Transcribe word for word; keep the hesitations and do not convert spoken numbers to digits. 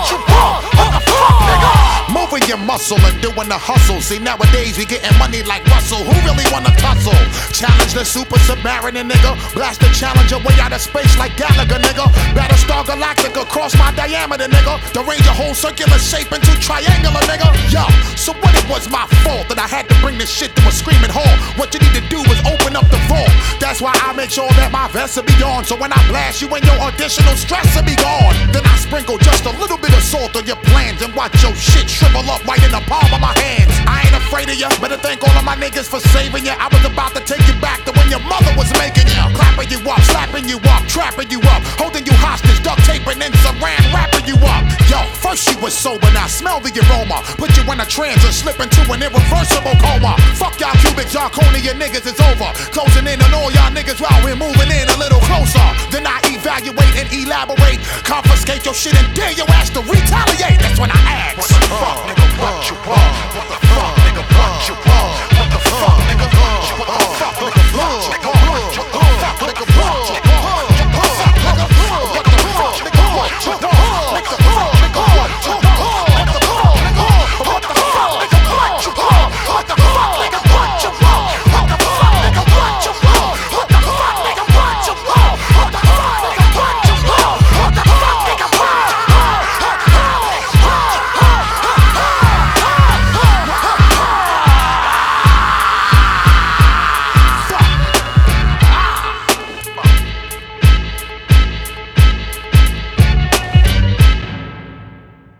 what you want? What the fuck, nigga? Moving your muscle and doing the hustle. See, nowadays we getting money like Russell. Who really wanna tussle? Challenge the super submariner, nigga. Blast the challenger way out of space like Gallagher, nigga. Battlestar Galactica, cross my diameter, nigga. Derange a whole circular shape into triangular, nigga. Yo, so what it was my fault that I had to bring this shit to a screaming halt? What you need to do is open up the vault. That's why I make sure that my vest will be on. So when I blast you and your additional stress will be gone. Then I sprinkle just a little bit of salt on your plans and watch your shit shrivel up right in the palm of my hands. I ain't afraid of you. Better thank all of my niggas for saving you. I was about to take you back to when your mother was making you. Clapping you up, slapping you up, trapping you up, holding you hostage, duct taping and saran wrapping you up. Yo, first you was sober, now smell the aroma. Put you in a trance and slip into an irreversible coma. Fuck y'all cubic, Jarconia niggas, it's over. Closing in on all y'all niggas while we're moving in a little closer. Then I evaluate and elaborate, confiscate your shit and dare your ass to retaliate. That's when I ask, what the fuck, nigga, what you want? What the fuck, nigga, what you want? What the fuck, nigga, what you want?